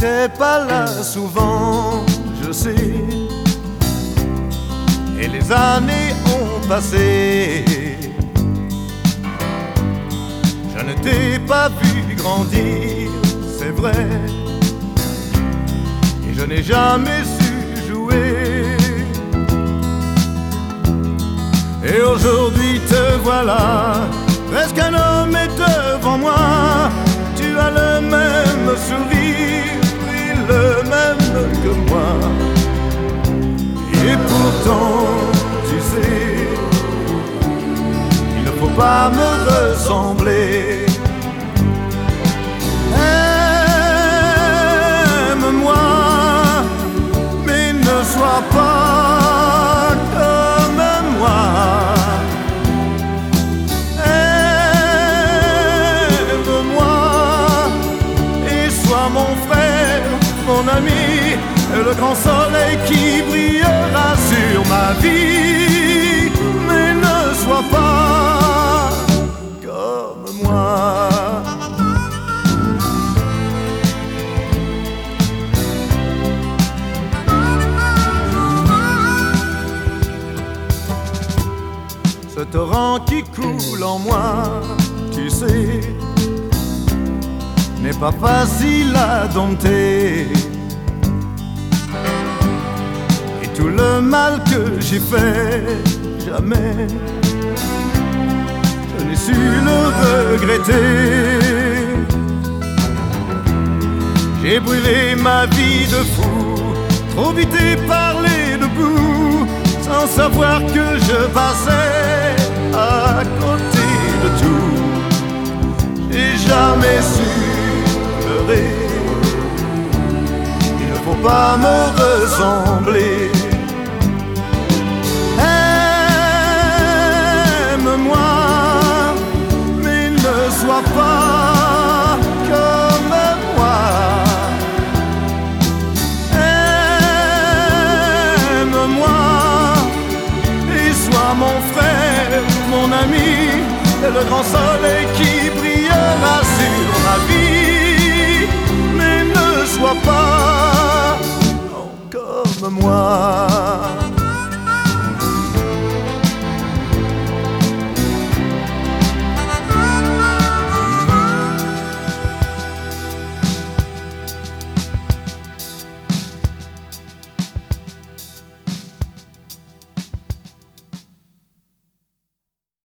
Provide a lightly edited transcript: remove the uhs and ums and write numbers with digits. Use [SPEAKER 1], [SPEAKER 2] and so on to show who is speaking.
[SPEAKER 1] t'étais pas là souvent, je sais. Et les années ont passé. Je ne t'ai pas vu grandir, c'est vrai. Et je n'ai jamais su jouer. Et aujourd'hui te voilà, presque un homme est devant moi. Tu as le même sourire et le même que moi. Et pourtant, tu sais, il ne faut pas me ressembler. Aime-moi, mais ne sois pas comme moi. Mon frère, mon ami, le grand soleil qui brillera sur ma vie. Mais ne sois pas comme moi. Ce torrent qui coule en moi, tu sais, n'est pas facile à dompter. Et tout le mal que j'ai fait, jamais je n'ai su le regretter. J'ai brûlé ma vie de fou, trop vite et parlé debout, sans savoir que je passais à côté de tout. J'ai jamais su. Il ne faut pas me ressembler. Aime-moi, mais ne sois pas comme moi. Aime-moi et sois mon frère, mon ami, et le grand soleil qui brillera sur ma vie. Sois pas comme moi.